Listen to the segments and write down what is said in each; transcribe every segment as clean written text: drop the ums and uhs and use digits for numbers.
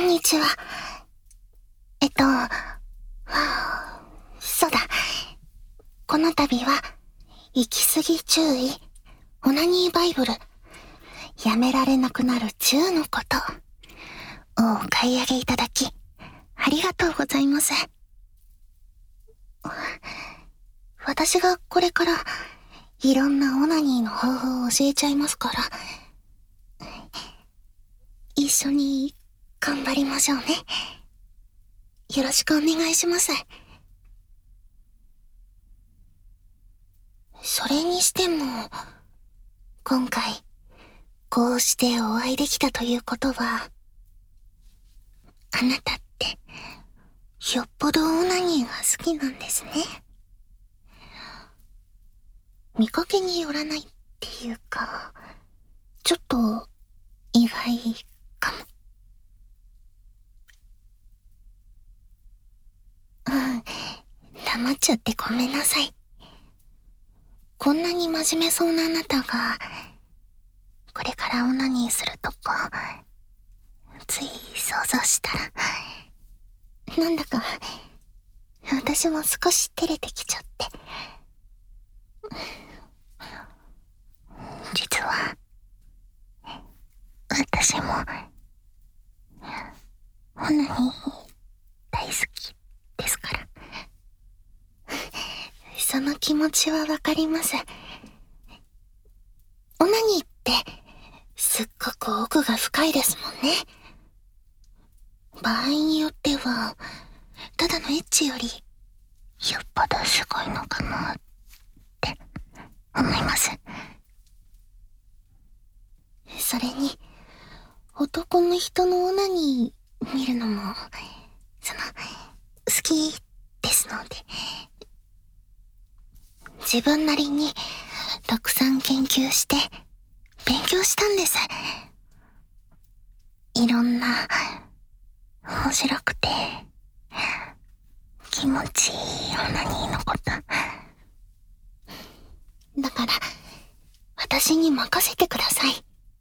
んにちは。そうだ。この度は、行き過ぎ注意、オナニーバイブル、やめられなくなる10のことをお買い上げいただき、ありがとうございます。私がこれからいろんなオナニーの方法を教えちゃいますから、一緒に頑張りましょうね。よろしくお願いします。それにしても、今回、こうしてお会いできたということは、あなたって、よっぽどオナニーが好きなんですね。見かけによらないっていうか、ちょっと意外かも。黙っちゃってごめんなさい。こんなに真面目そうなあなたが、これからオナニーするとこ、つい想像したら、なんだか、私も少し照れてきちゃって。実は、私も、オナニー大好きですから。その気持ちはわかります。オナニーって、すっごく奥が深いですもんね。場合によっては、ただのエッチより、よっぽどすごいのかなって思います。それに、男の人のオナニー見るのも、好きですので、自分なりにたくさん研究して勉強したんです。いろんな面白くて気持ちいいオナニーのこと。だから私に任せてください。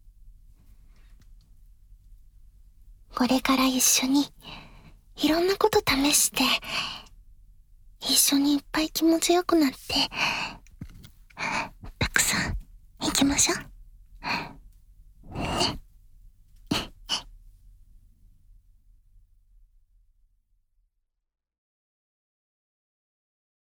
これから一緒にいろんなこと試して一緒にいっぱい気持ちよくなってたくさん行きましょう。